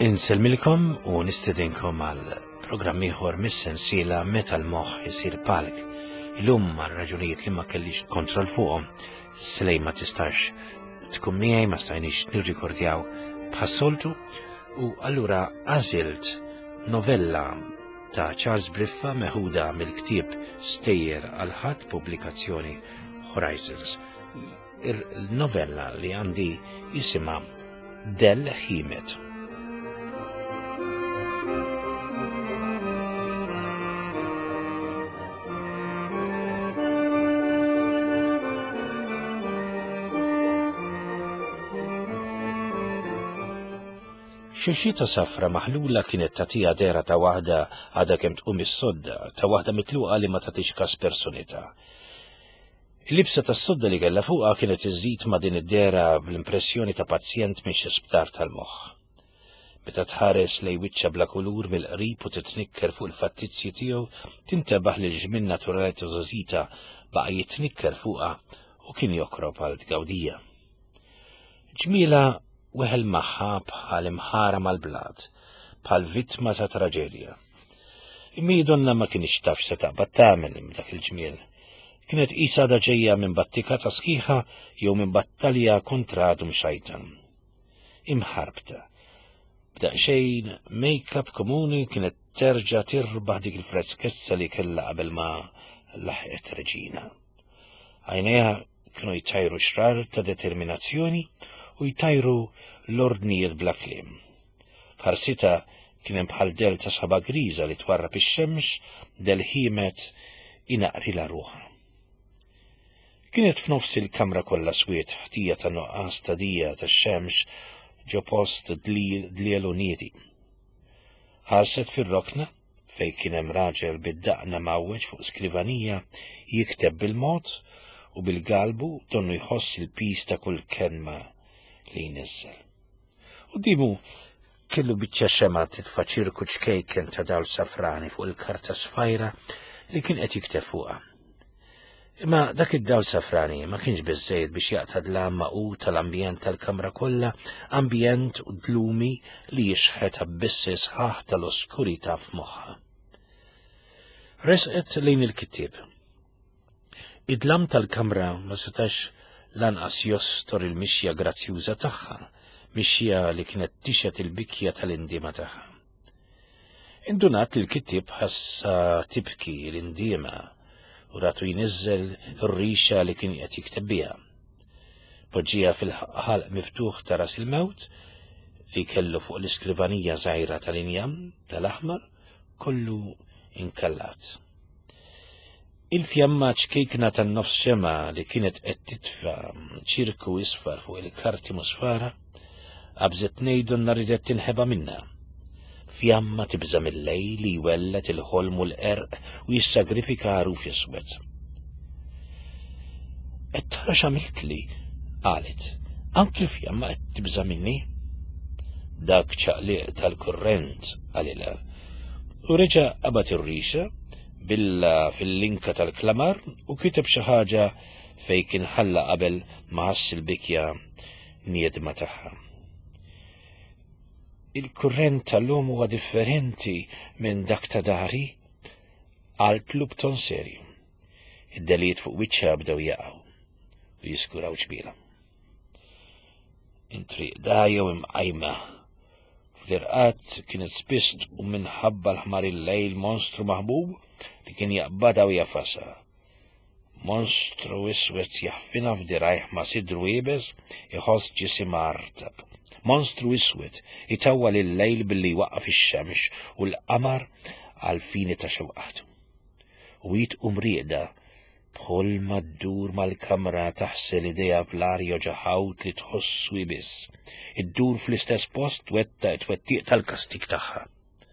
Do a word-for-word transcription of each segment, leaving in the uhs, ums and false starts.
Inselmilkom u nistedinkom għal programm ieħor mis-sensiela meta l-moħħ isir palk. Illum għal raġunijiet li ma kellix kontroll fuqhom, slej ma tistax tkun miegħi ma stajniex nirrikordjaw bħas-soltu u allura għażilt novella ta' Charles Briffa meħuda mill-ktieb Stejjer għal ħadd pubblikazzjoni Horizons. Il-novella li għandi jisimha Del Ħimet. Xexita safra maħlula kienet tatija dera ta' waħda għada kem tqum is-sodda, ta' waħda mitluqa li ma tatix kas personita. Il-libsa ta' sodda li kella fuqa kienet iżid ma' din id-dera bl-impressjoni ta' pazjent minn xi sptar tal-moħħ. Meta tħares lej wiċċa bla kulur mill-qrib u titnikker fuq il-fattizzi tiegħu, tintebaħ li l-ġmien naturali tużita baqa' jitnikker fuqha u kien jokrob għal tgawdija. Ġmiela weħel maħħa bħal imħara mal-blad, bħal vittma ta' traġedja. Immi donna ma kienx taf se taqbad tagħmel dak il-ġmiel. Kienet qisha ġejja minn battika ta' sħiħa jew minn battalja kontra għadu mxajtan. Imħarbta. B'daqsxejn make-up komuni kienet terġa' tirbaħ dik il-freskessa li kellha qabel ma laħqet Reġina. Għajnejha kienu jtajru xrar ta' determinazzjoni u jtajru l-ordnijiet bla kliem. Farsita kien bħal del ta' sħaba griża li twarrab ix-xemx del ħimet inaqri la ruħa. Kienet f'nofs il-kamra kollha swiet ħtija ta' noqqas ta' dija tax-xemx ġo post dliel u niedi. Ħarset fir-rokna fejn kien hemm raġel bid-daqna mawweġ fuq skrivanija jikteb bil-mod u bil-galbu donnu jħoss il-pis ta' kull kelma li jnizzel. U dimu kellu biċċa xema titfa' ċirku ċkejken ta' dawl safrani fuq il-karta sfajra li kien qed jikteb fuqha. Imma dak id-dawl safrani ma kienx biżżejjed biex jaqtad l-amma u tal-ambjent tal-kamra kollha, ambjent u dlumi li jixħet abbissi sħaħ tal-oskurità f'moħħha. Resqet lejn il-kittieb. Id-dlam tal-kamra ma setax lanqas jostor il-mixja grazzjuża tagħha, mixja li kienet tixet il-bikja tal-indiema tagħha. Indunat li l-kittieb ħassa tibki l-indiema u ratu jniżżel ir-rixa li kien qed jikteb biha. Poġġiha fil-ħalq miftuħ ta' ras il-mewt li kellu fuq l-iskrivanija żgħira tal-injam tal-aħmar kollu inkallat. Il-fjamma ċkejkna tan-nofs xema li kienet qed titfa' ċirku isfar fuq il-karti musfara qabżet ngħidulna ridet tinħeba minnha. Fjamma tibża mill-lejl li jwellet il-ħolm u l-qerq u jissagrifika għaruf iswed. Qed tara x'għamiltli, qalet, anki l-fjamma qed tibża minni. Dak ċaqliq tal-kurrent għalilha u reġa' qabad ir-rixa billa fil-linka tal-klamar u kiteb xi ħaġa fejn kien ħalla qabel ma ħass il-bikja niedma tagħha. Il-kurrent tal-lum huwa differenti minn dak ta' dari għal tlub ton serju. Id-delijiet fuq wiċċha bdew jaqgħu u jiskuraw ġbiela. Intriq dajja u imqajma. Fl-irqat kienet spist u minħabba l-ħmar il-lejl monstru maħbub li kien jaqbada u jafasa. Monstru iswed jaħfina f'dirajh ma' sidru jibes iħoss ġisim artab. Monstru iswed itawwa lil-lejl billi waqqaf ix-xemx u l-qamar għal fini ta' xewqatu. U jitqum rieqda bħol ma ddur mal-kamra taħsel idea bl-arja ġaħawt li tħossu ibiss. Iddur fl-istess post wetta twettiq tal-kastik tagħha.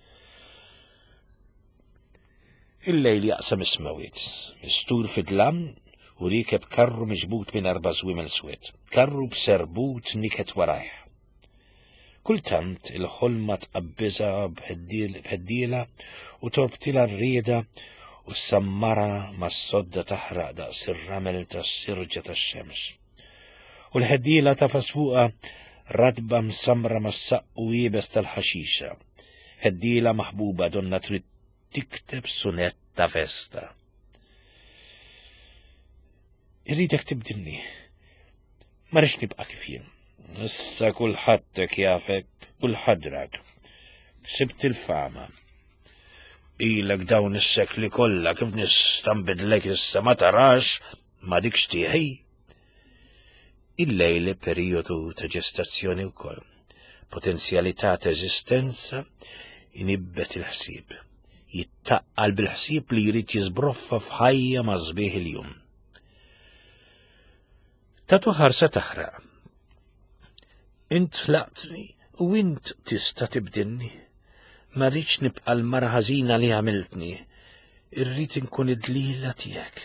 Il-lejl jaqsam ismawit, mistur fid-dlam u rikeb karru miġbut minn arba' żwiemel swed. Karru b'serbut niket warajh. Kultant il-ħolma tqabbiża b'ħeddiela u torbtila r-rieda u s-sammara mas-sodda taħraq daqs ir-ramel tas-sirġa tax-xemx. U l-ħeddiela tafas fuqha radba msamra mas-saq u jiebes tal-ħaxixa. Ħeddiela maħbuba donna trid tikteb sunetta festa. Irridek tibdilni. Ma rridx nibqa' kif jien. Issa kulħaddek jafek, kulħaddrak. Sibt il-fama. Ilek dawn is-sekli kollha kif nista' nbidlek issa ma tarax ma dikx tieħi. Il-lejli perjodu ta' ġestazzjoni wkoll. Potenzjalità ta' eżistenza inibbet il-ħsieb. Jittaqqal bil-ħsieb li jrid jiżbroffa f'ħajja ma' żbieħ il-jum. Tatu ħarsa taħraq. Int tlaqtni u int tista' tibdilni. Ma rridx nibqa' l-mara ħażina li għamiltni. Irrid inkun id-dlila tiegħek.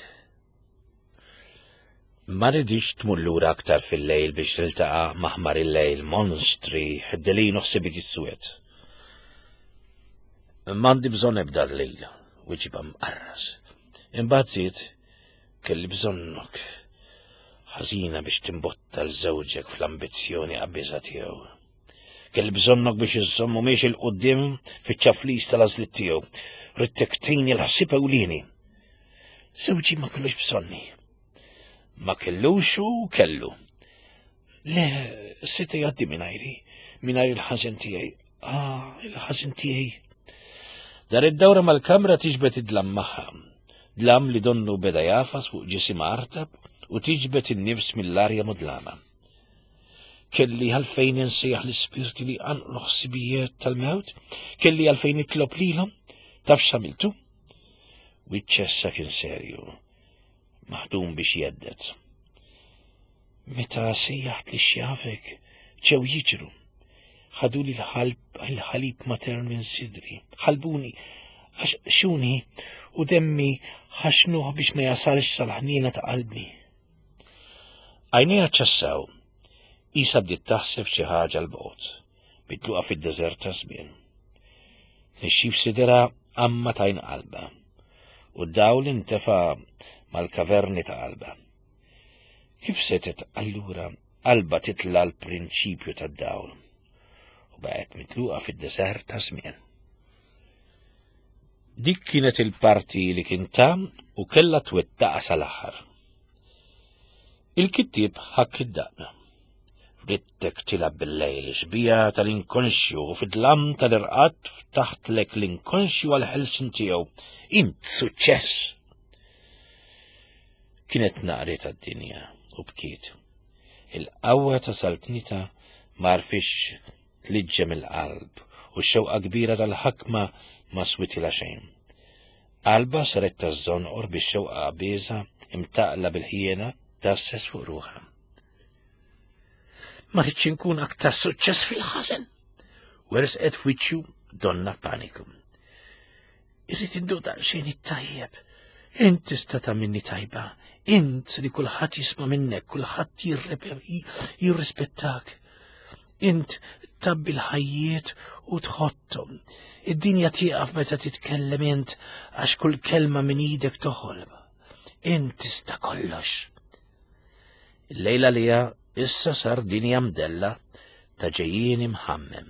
Ma rridix tmur lura aktar fil-lejl biex tiltaqa' maħmar il-lejl monstri ħeddelin uħsibit is-swed. M'għandi bżonn ebda l-lejl, wiġiba mqarras. Imbagħad żied kelli bżonnok ħażina biex timbotta l-żewġek fl-ambizzjoni qabbiża tiegħu. Kelli bżonnok biex iżommu miex il-qudiem fiċ-ċaflis tal-għażliet tiegħu. Ridtek tgħinni l-ħsieb ewlieni. Żewġi ma kellux bżonni. Ma kellux u kellu. Le, seta jgħaddi mingħajri, mingħajr il-ħażin tiegħi. Ah, il-ħażin tiegħi. Dar id-dawra mal-kamra tiġbed id-dlam magħha. Dlam li donnu beda jafas fuq ġisim artab u tiġbed in-nifs mill-arja mudlama. Kelli għalfejn insejjaħ l-ispirti li għanqlu ħsibijiet tal-mewt, kelli għalfejn nitlob lilhom, taf x'għamiltu? Wiċċessa kien serju, maħdum biex jeddet. Meta sejjaħt li xjafek, ġew jiġru, ħaduli l-ħalib matern minn sidri, ħalbuni, xuni u demmi ħaxnuħ biex ma jasalx sal-ħnina ta' qalbi. Għajnejha ċassaw, isa bdiet taħseb xi ħaġa l-bogħod, bitluqa fid-deżert ta' żmien. Nixxif sidera għamma tajn qalba, u d-dawl intefa' mal-kaverni ta' qalba. Kif setet allura qalba titla l-prinċipju tad-dawl, u baqgħet mitluqa fid-deżert ta' żmien. Dik kienet il-parti li kien tam u kellha twettaqa sal-aħħar. Il-kittieb ħakk id-daqna. Ridtek tilab bil-lejl xbija tal-inkonxju u fid-dlam tal-irqat ftaħt lek l-inkonxju għal-ħelsin tiegħu. Int suċċess! Kienet naqri tad-dinja u bkiet. Il-qawwa ta' saltnita ma rfix tliġġem il-qalb u x-xewqa kbira tal-ħakma ma switila xejn. Qalba saret taż-żonqor bix-xewqa qabiża imtaqla bil-ħjiena tassess fuq ruħha. Ma rridx inkun aktar suċċess fil-ħażen. Wersqet f'wiċċu donna paniku. Irrid indu daqsxejn it-tajjeb. Int tista' tagħmilni tajba. Int li kulħadd jisma' minnek, kulħadd jirrispettak. Int tabbi l-ħajjiet u tħottom. Id-dinja tieqaf meta titkellem int għax kull kelma minn idek toħolb. Int tista' kollox. Il-lejla liha issa sar dinja mdella ta' ġejjien imħammem.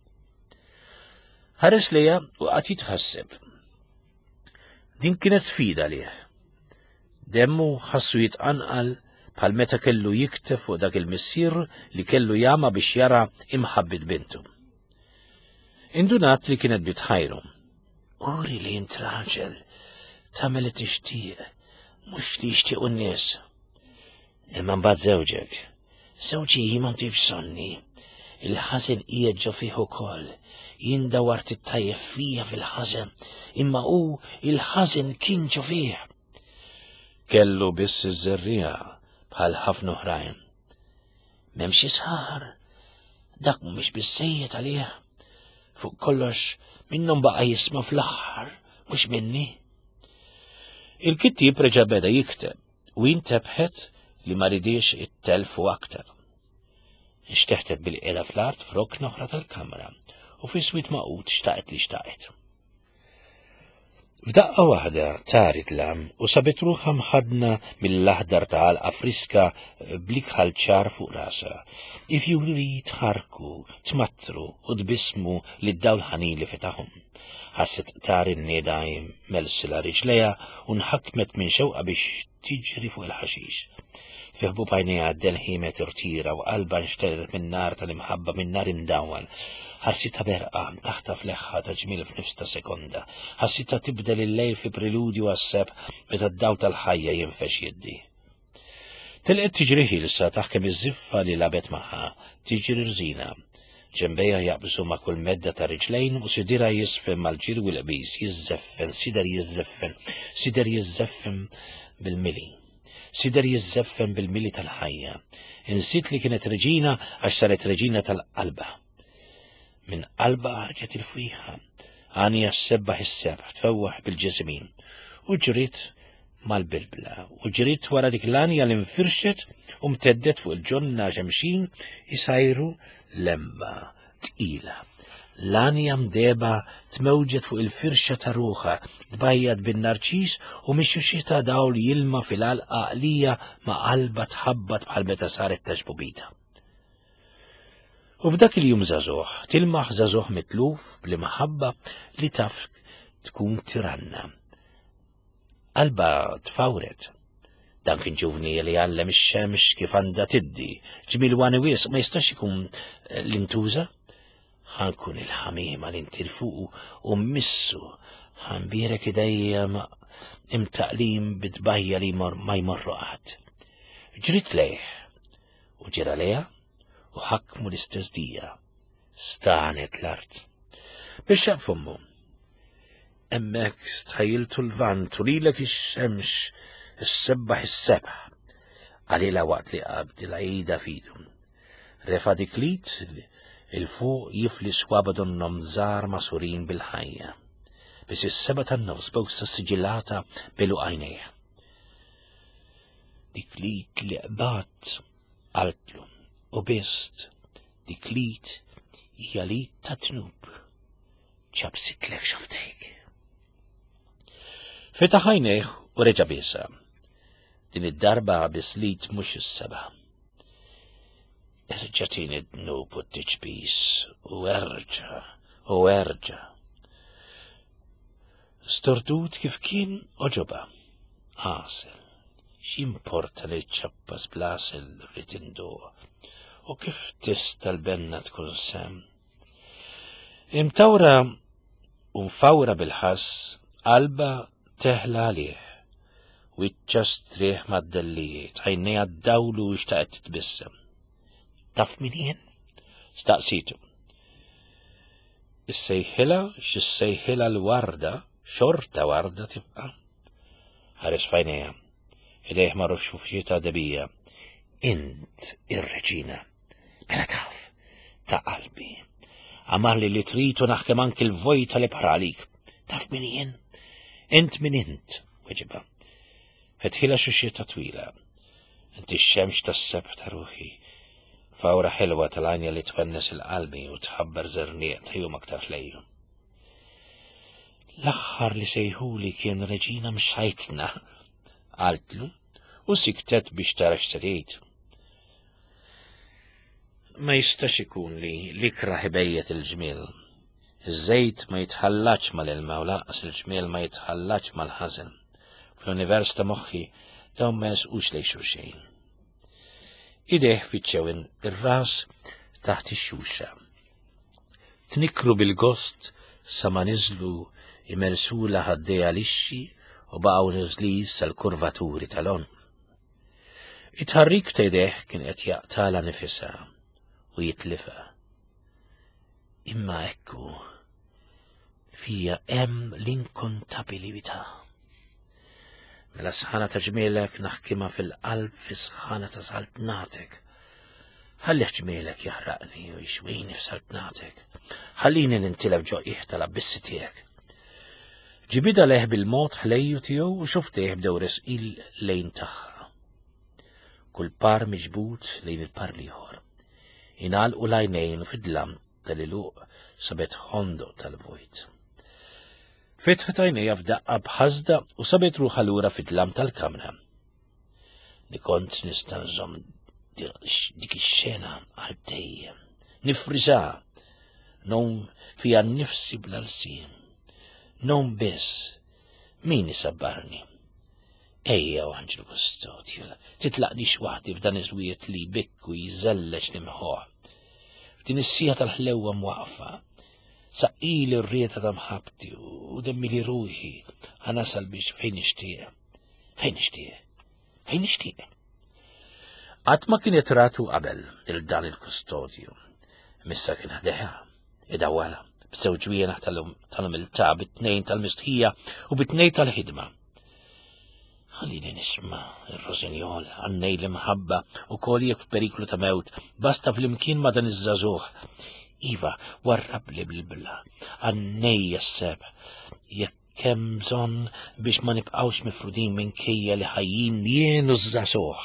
Ħares lejha u qatt jitħasseb. Din kienet sfida lih. Demmu ħassu jitqanqal bħal meta kellu jikteb fuq dak il-missier li kellu jama biex jara imħabbit bintu. Indunat li kienet bitħajru. Uri li int raġel tagħmel li tixtieq, mhux li jixtiequ n-nies. Imma mbagħad żewġek. Żewġi ma tifsonni. Il-ħażen qiegħed ġo fih ukoll. Jien dawart it-tajjeb fija fil-ħażen, imma hu il-ħażen kien ġo fih. Kellu biss iż-żerriegħa bħal ħafna oħrajn. M'hemmx isħar, dak mhumiex biżżejjed għalih. Fuq kollox minnhom baqa' jisma' fl-aħħar, mhux minni. Il-kittieb reġa' beda jikteb u jintebħet li ma ridix it-telfu aktar. Ixteħtet bil-qela fl-art f'rokna oħra tal-kamra u fi swit maqut xtaqet li xtaqet. F'daqqa waħda tarit lam u sabet ruħha mħadna mill-aħdar ta' għalqa friska blikħal ċar fuq rasa. Ifjuri tħarku, tmattru u tbismu li d-dawl ħanin li fetaħum. Ħasset tar in-nieda melsila riġleja u nħakmet minn xewqa biex tiġri fuq il-ħaxix. Fiħbu bajnija d-delħimet irtira u qalba nxtelet minn nar tal-imħabba minn nar imdawal. Ħarsita berqa taħta fleħħa ta' ġmil f'nifsta sekonda. Ħarsita tibdel il-lejl fi preludju għas-seb meta d-daw tal-ħajja jinfex jiddi. Tilqet tiġri ħilsa taħkem iż-żiffa li labet magħha, tiġri rżina. Ġembejja jaqbżu ma' kull medda ta' riġlejn u sidira jisfem mal-ġir u l-qbis, jizzeffen, sider jizzeffen, sider jizzeffen bil-mili. Sider jizzeffen bil-mili tal-ħajja. Insit li kienet reġina għax saret reġina tal-qalba. Min qalba ħarġet il-fwiħa, għani għas-sebbaħ is-sebħ, tfewwaħ bil-ġismin, u ġrit mal-bilbla, u ġrit wara dik l-għani għal-infirxet u mteddet fuq il-ġonna ġemxin jisajru lemba tqila. L-għani mdeba tmewġet fuq il-firxa ta' ruħa, tbajjad bin-narċis u mix-xuxita dawl jilma fil-għalqa qlija ma' qalba tħabbat bħal meta saret taġbubita. U f'dak il-jum zazuħ, tilmaħ zazuħ mitluf bli maħabba li taf tkun tiranna. Qalba tfawret. Dan kien ġuvni li għallem ix-xemx kif għandha tiddi, ġmil wani wies ma jistax ikun l-intuża. Ħankun il-ħamima li ntirfuqu u missu, ħanbirek idejja imtaqlim bidbajja li ma jmorru għad. Ġrit lejh u ġira leja u ħakmu l-istess dija. Stanet l-art. Biex jaqfummu. Emmek stħajiltu l-vant u lilek ix-xemx is-sebbaħ is-sebħ. Għalila waqt li qabdi l-għida fidu. Refa diklit il-fuq jifli swabadun nomżar masurin bil-ħajja. Bis is-seba tan-nofs bowsa siġilata bilu għajnejh. Diklit li qbat qaltlu. U bist, diklit hija li ta' tnub, ċabsitlek xaftejk. Fetaħ għajnejh u reġa' bisa. Din id-darba bislit mhux is-seba'. Erġa' tieni d-dnub u t-tiġbis u erġa' u erġa'. Stordut kif kien oġoba, għasel, x'importa li ċabpas blasel ritindu. U kif tista l-benna tkun sem. Imtawra u mfawra bil-ħass, qalba teħla għalih, wiċċa strieħ mad-dellijiet, ħajnejha d-dawlu u xtaqet titbissem. Taf min jien? Staqsitu. Is-sejħila x'issejħila l-warda, xorta warda tibqa'. Ħares fajnejha, idejh marrux f'xieta debija. Int ir-reġina. Mela taf, ta' qalbi. Għamarli li tritu naħkem anki l-vojta li paralik. Taf min jien? Int min int, weġiba. Fetħila xuxieta twila. Inti x-xemx tas-seb ta' ruħi. Fawra ħelwa tal-għanja li twennes il-qalbi u tħabbar zerniq tajum aktar ħlejju. L-axħar li sejħuli kien reġina mxajtna, għaltlu, u siktet biex tara x'sejt. Ma jistax ikun li l-ikra ħibejjet il-ġmiel. Iż-żejt ma jitħallax mal-ilma u lanqas il-ġmiel ma jitħallax mal-ħażen. Fl-univers ta' moħħi dawn ma jesqux lejn xulxejn. Idejh fiċċew ir-ras taħt ix-xuxa. Tnikru bil-gost sa ma niżlu imersula ħaddejja lixxi u baqgħu niżlis sal-kurvaturi tal-on. It-ħarrik ta' idejh kien qed jaqtala nifisha u jitlifa. Imma ekku fija hemm l-inkontabilità. Mela sħana ta' ġmielek naħkima fil-qalb fi sħana ta' saltnatek. Ħalli ġmielek jaħraqni u jixwini f'saltnatek. Ħallini nintilef ġoqih tal-abbissi tiegħek. Ġibida leħ bil-mod ħlejju tiegħu u xuftih bdew resqil lejn tagħha. Kull par miġbut lejn il-par liħor. Inalqu l-għajnejn fid-dlam tal-iluq sabet ħondo tal-vojt. Fetħet għajnejha f'daqqa bħażda u sabet ruħha lura fit-tlam tal-kamra. Li kont nista' nżomm dik ix-xena għaddejjem, nifriża, nom fija nnifsi bl-alsim, nom biss, min isabbarni. Ejja u Anġlu Kustodju, titlaqnix waħdi f'dan iż-żwiet li bikku jiżellex nimħoħ. F'din is-sija tal-ħlewwa mwaqfa, saqqili r-rieta ta' mħabti u demmi li ruħi ħanasal biex fejn nixtieq, fejn nixtieq, fejn nixtieq. Qatt ma kienet ratu qabel il-dan il-Kustodju, missa kien ħdeħa, idawala, b'żewġ wienaħ tal-umiltà, bit-tnejn tal-mistħija u bit-tnejn tal-ħidma. Ħallini nisma' ir-rożinjol għannej l-imħabba u kol jekk f'periklu ta' mewt, basta fl-imkien ma' dan iż-żagħżugħ. Iva, warrab li bil-billa, għannej jasseb, jekk hemm bżonn biex ma nibqgħux mifrudin minkejja li ħajjin jien u żagħżugħ.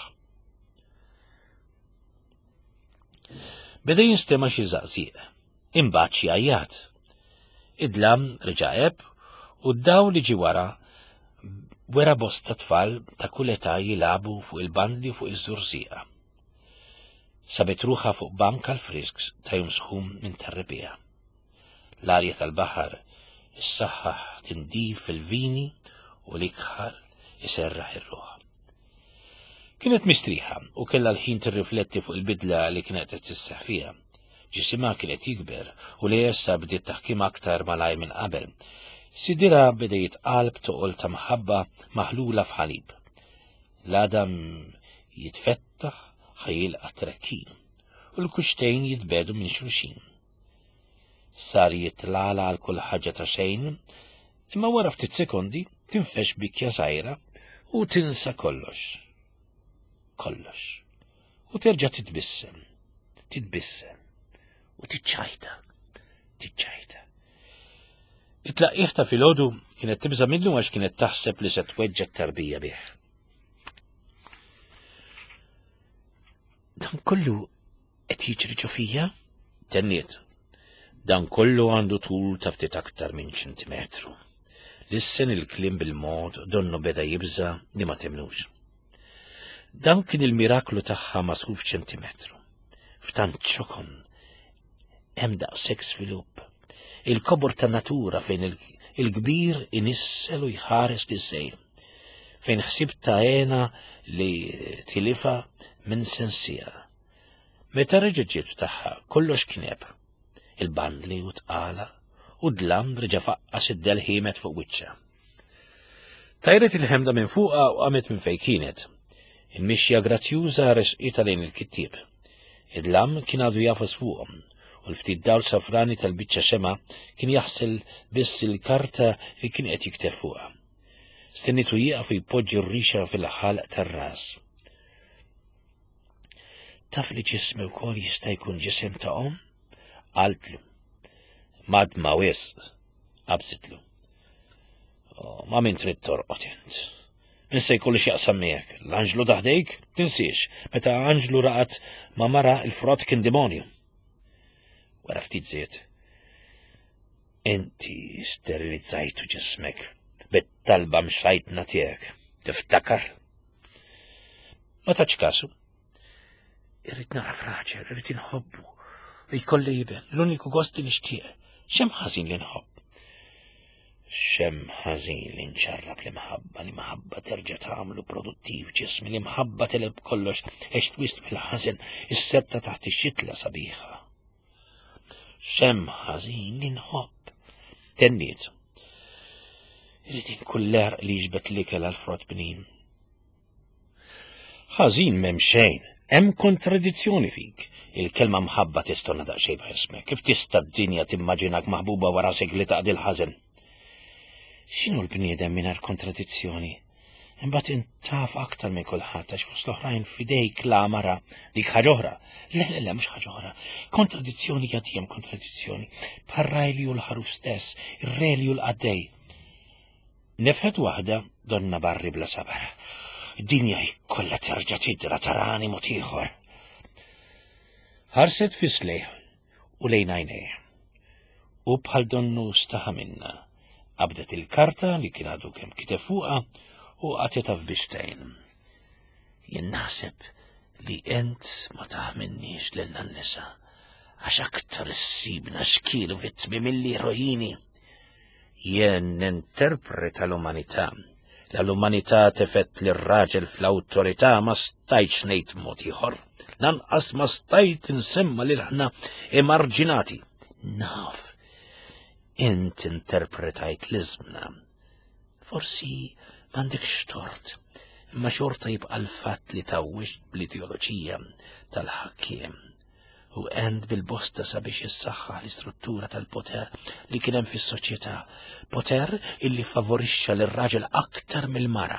Beda jinstema' xi żaqżieq, imbagħad xi għajjat. Idlam reġa' eb u d-daw li ġi wara wera bosta tfal ta' kull età jilagħbu fuq il-bandi fuq iż-żurżieqa. Sabet ruħha fuq bank għall-frisks ta' jum sħum minn tar-rebieħ. L-arja tal-baħar issaħħaħ tindif fil-vini u l-ikħar iserraħ ir-ruħ. Kienet mistriħa u kellha l-ħin tirrifletti fuq il-bidla li kienet qed tisseħħ fiha. Ġisimha kienet jikber u li issa bdiet taħkim aktar malaj minn qabel. Sidira beda jitqalb toqol ta' mħabba maħlula f'ħalib. L-adam jitfettaħ ħajilqa' trekkin u l-kuxtejn jitbedu minn xulxin. Sar jitlala għal kull ħaġa ta' xejn, imma wara ftit sekondi tinfex bikja żgħira u tinsa kollox. Kollox. U terġa' titbissem, titbissem u tiċċajta, tiċċajta. It-tlaqqih ta' filgħodu kienet tibża minnu għax kienet taħseb li se tweġġa' t-tarbija bih. Dan kollu qed jiġri ġo fija? Tenniet. Dan kollu għandu tul ta' ftit aktar minn ċentimetru. Lissen il-klim bil-mod donnu beda jibża li ma temnux. Dan kien il-miraklu tagħha masħuf ċentimetru. F'tant ċokon hemm daqshekk svilupp. Il-kobor ta' natura fejn il-kbir inissel u jħares li sejl, fejn ħsib ta' għena li tilifa minn sensija. Meta reġeġiet tagħha kollox kieneb, il-bandli u tqala u dlam reġa' faqqas id-delħimet fuq wiċċa. Tajret il-ħemda minn fuqha u qamet minn fejn kienet. Il-mixja grazzjuża resqita lejn il-kittieb. Id-dlam kien għadu jafas fuqhom. U l-ftit dawl safrani tal-biċċa xema kien jaħsel biss il-karta li kien qed jikteb fuqha. Stennitu jieqaf jpoġġi r-rixa fil-ħalq tar-ras. Taf li ġismi wkoll jista' jkun ġisem ta' om? Qaltlu. Madma wisq, qabżitlu. Ma min trid torqod int. Min se jkollu x'jaqsam miegħek. L-Anġlu taħdejk? Tinsiex, meta Anġlu raqat ma' mara il-frott kien demonju. Wara ftit żied. Inti sterilizzajtu ġismek bit-talba mxajtna tiegħek. Tiftakar? Ma taċ kasu. Irrid naraf raġel, irrid inħobbu. Jkolli jiben, l-uniku gost li nixtieq. X'hemm ħażin li nħobb? X'hemm ħażin li nċarrab li mħabba li mħabba terġa' tagħmlu produttiv ġismi li mħabba teleb kollox għex twist bil-ħażen is-sebta taħt ix-xitla sabiħa. Xem ħażin li nħobb. Tenniet. Irrid inkun lerq li jiġbed l-ikel għal frott bnin. Ħażin m'hemm xejn, hemm kontradizzjoni fik. Il-kelma mħabba tistonna daqsxejn b'ħismek. Kif tista' d-dinja timmaġinak maħbuba wara sek li taqdi l-ħażen? X'inhu l-bniedem mingħajr kontradizzjoni? Imbagħad intaf aktar minn kulħadd għax fost l-oħrajn fidejk la mara dik ħaġa oħra. Le, le, le, mhux ħaġa oħra. Kontradizzjoni hija dejjem kontradizzjoni. Bħar-rajli u l-ħaruf stess, ir-reli u l-qaddej. Nefħet waħda donna barri bla sabar. Id-dinja kollha terġa' tidra tarani mod ieħor. Ħarset fislejh u lejn għajnejh. U bħal donnu staħa minna Qabdet il-karta li kien għadu kemm kiteb fuqha u għateta f'bixtejn. Jien naħseb li ent ma taħminniex lilna n-nisa għax aktar issibna xkielu vittmi mill-eroini. Jien ninterpreta l-umanità. L-umanità tefet li r-raġel fl-awtorità ma stajtx ngħid mod ieħor. Lanqas ma stajt insemma lil ħna emarġinati. Naf. Int interpretajt l-iżmna. Forsi m'għandekx tort, imma xorta jibqa' l-fatt li tawwix bl-ideoloġija tal-ħakkiem u għend bil-bosta sabiex jissaħħaħ l-istruttura tal-poter li kien hemm fis-soċjetà, poter illi favorixxa lir-raġel aktar mill-mara.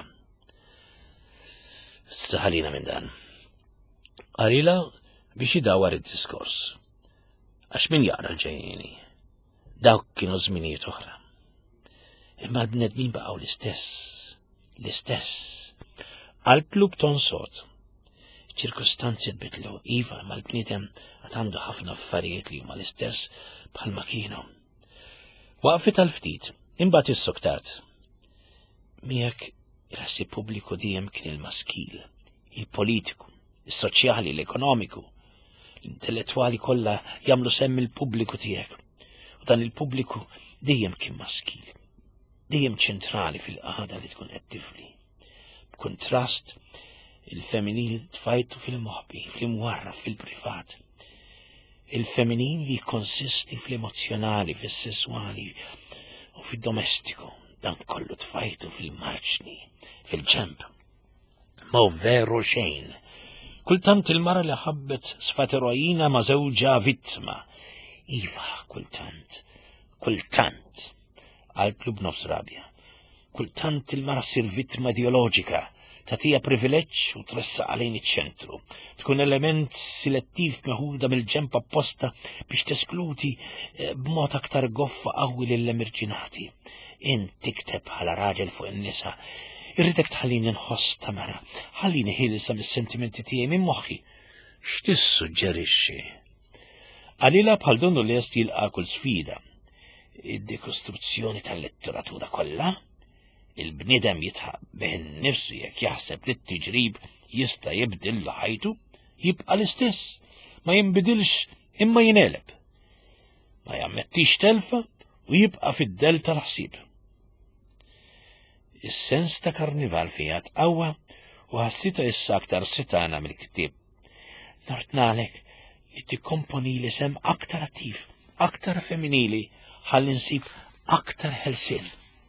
Saħalina minn dan. Qarila biex jidawar id-diskors. Għax min jaqra l-ġejjieni. Dawk kienu żminijiet oħra. Imma l-bnedmin baqgħu l-istess, l-istess. Għal-klub ton sod. ċirkostanzi tbidlu, iva, ma l-bniedem għad għandu ħafna affarijiet li huma l-istess bħalma kienu. Waqfet għal-ftit, imbagħad is-soktat. Miegħek il-ħassib pubbliku dejjem kien il-maskil, il-politiku, is-soċjali, l-ekonomiku, l-intellettwali kollha jagħmlu semm il-pubbliku tiegħek. U dan il-pubbliku dejjem kien maskil, dejjem ċentrali fil-qagħda li tkun qed tifli. B'kuntrast il-femminil tfajtu fil-moħbi, fil-mwarraf, fil-privat. Il-femminil li konsisti fil-emozjonali, fil-sessuali u fil-domestiku. Dan kollu tfajtu fil-marċni, fil-ġemp. Ma veru xejn. Kultant il-mara li ħabbet sfat eroina ma żewġa vittma. Iva, kultant, kultant, għal-klub nofs rabja. Kultant il-mara sir vittma ideoloġika, tatija privileġġ u tressa għalejn iċ-ċentru. Tkun element selettiv meħuda mill-ġemp apposta biex teskluti b'mod aktar goffa qawwi lill-emarġinati. Int tikteb bħala raġel fuq in-nisa. Irridek tħallini nħoss ta' mara, ħallini ħilsa mis-sentimenti tiegħi minn moħħi. X'tissuġġerixxi? Għalila bħal donnu lest jilqa' kull sfida. Id-dekostruzzjoni tal-letteratura kollha, il-bnidem jitħaq beħin nifsu jekk jaħseb li t-tiġrib jista' jibdil ħajtu, jibqa' l-istess, ma jinbidilx imma jineleb. Ma jammettix telfa u jibqa' fid-del tal-ħsieb. Is-sens ta' karnival fija tqawwa u ħassita issa aktar sitana mill-ktieb. Nartnalek li tikkomponi li sem aktar attiv, aktar femminili, ħalli nsib aktar ħelsien.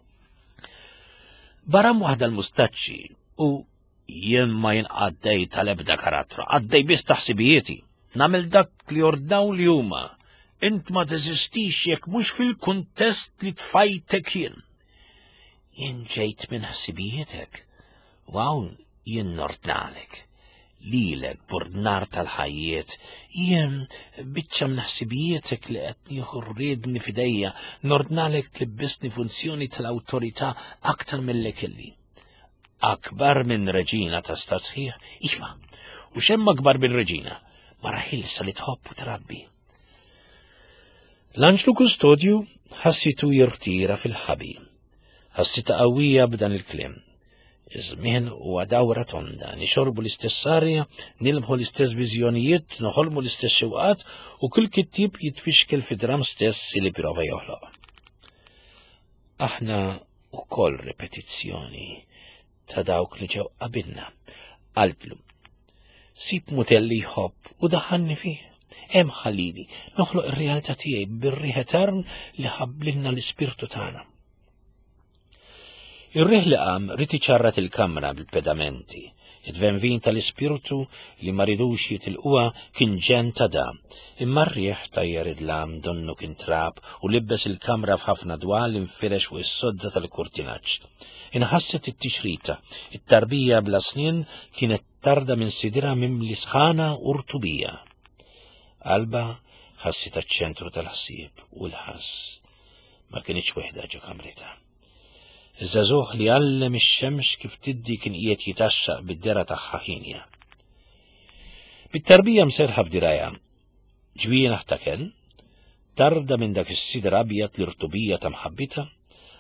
Baram waħda l-mustaċċi u jien ma jinqaddej tal-ebda karattra, għaddej biss taħsibijieti, nagħmel dak li jordaw li huma. Int ma teżistix jekk mhux fil-kuntest li tfajtek jien. Jien ġejt minn ħsibijietek, u hawn jien nortnalek, lilek burdnar tal-ħajjiet, jien biċċa minn ħsibijietek li qed nieħu rriedni f'idejja, nordnalek tlibbisni funzjoni tal-awtorità aktar mill-lek illi. Akbar minn reġina ta' stat sħiħ, iva, u xemm akbar minn reġina, mara ħilsa li tħobb u trabbi. L-Anġlu Kustodju ħassitu jirtira fil-ħabi, ħassita qawwija b'dan il-kliem. Iż-żmien huwa dawra tonda, nixorbu l-istess arja, nilbħu l-istess viżjonijiet, noħolmu l-istess xewqat u kull kittib jitfixkel fid-dram stess li prova joħloq. Aħna wkoll repetizzjoni ta' dawk li ġew qabilna. Qalblu. Sib mutelli jħobb u daħanni fih. Hemm ħallili, noħloq ir-realtà tiegħi bir-riħ etern li ħabbilna l-ispirtu tagħna. Ir-riħ li qam rid iċarrat il-kamra bil-pedamenti. Id-venvin tal-ispirtu li ma ridux jitilquha kien ġen ta' da, imma r-riħ tajjer id-lam donnu kien trab u libbes il-kamra f'ħafna dwal infirex fuq is-sodda tal-kurtinaġġ. Inħasset it-tixrita, it-tarbija bla snien kienet tarda minn sidira mimli sħana u rtubija. Qalba ħassit ċ-ċentru tal-ħsieb u l-ħass ma kienx weħda ġo kamrita. Iż-żagħżugħ li għallem ix-xemx kif tiddi kien qiegħed jitaxxaq bid-dera tagħha ħinja. Bit-tarbija mserħa f'dirajja, ġwien aħtaken, tarda minn dak is-sidra abjad l-irtubija ta' mħabbita,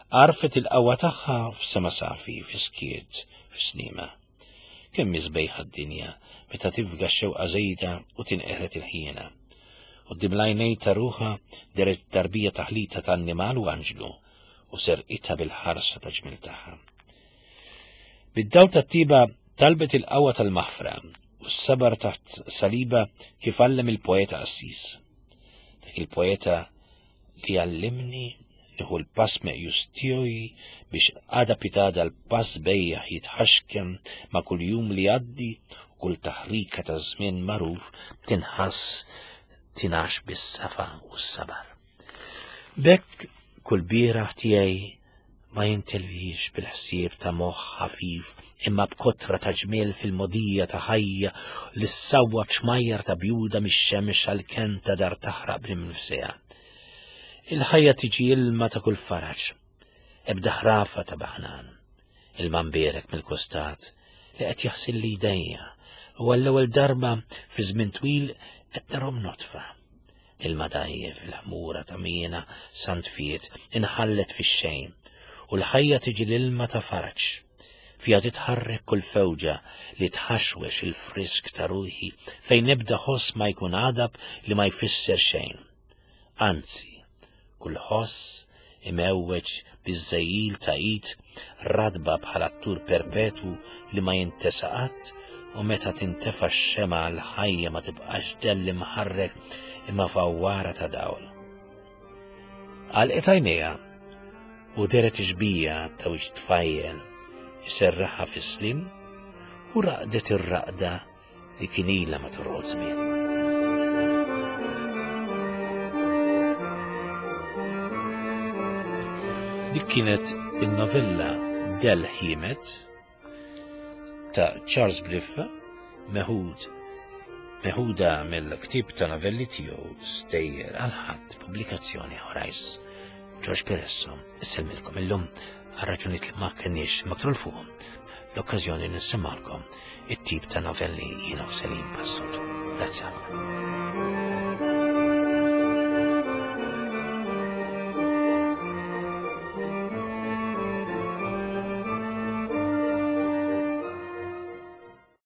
Għarfet il-qawwa tagħha f'sema safi, f'iskiet, f'snima. Kemm miżbejħa d-dinja meta tifga x-xewqa żejda u tinqeħret il-ħiena. Qudiem l-għajnej ta' ruħha deret darbija taħlita ta' annimal u anġlu u serqitha bil-ħarsa ta' ġmil tagħha. Bid-dawl tat-tiba talbet il-qawwa tal-maħfra u s-sabar taħt saliba kif għallem il-poeta Assis. Dak il-poeta li għallimni nieħu l-pass meqjus tiegħi biex għada pitada l-pass bejjaħ jitħaxkem ma' kull jum li għaddi u kull taħrika ta' żmien magħruf tinħass tinax bis-safa u s-sabar. Bekk kull bieraħ tiegħi ma jintelvix bil-ħsieb ta' moħħ ħafif imma b'kotra ta' ġmiel fil-modija ta' ħajja li s-sawwa ċmajjar ta' bjuda mix-xemx għal-kem ta' dar taħraq b'nifsiha. Il-ħajja tiġi ilma ta' kull faraġ, ebda ħrafa ta' baħnan, ilma mberek mill-kostat li qed jaħsil li jdejja u għall-ewwel darba fi żmien twil qed tarhom notfa. Ilma dajjef il-ħmura ta' miena santfiet inħallet fix-xejn u l-ħajja tiġi l-ilma ta' faraġ. Fija titħarrek kull fewġa li tħaxwex il-frisk ta' ruħi fejn nebda ħoss ma jkun għadab li ma jfisser xejn. Anzi, kull ħoss imewweġ biż-żejjil ta' id radba bħala ttur perpetu li ma jintesaqat u meta tintefa' x-xema l-ħajja ma tibqax delli mħarrek imma fawwara ta' dawl. Għalqet għajnejha u deret ġbija ta' wiex tfajjel jserraħa fis-slim u raqdet ir-raqda li kien ilha ma torqod żmien. Dik kienet in-novella Del Ħiemet ta' Charles Bliffa, meħud meħuda mill-ktib ta' novelli tiegħu Stejjer għal ħadd, pubblikazzjoni Horizon. George Peresso, isselmilkom illum għal-raġunijiet li ma kenniex maktul fuqhom l-okkażjoni nissimgħalkom it-tip ta' novelli jiena u Selim Passut. Grazie.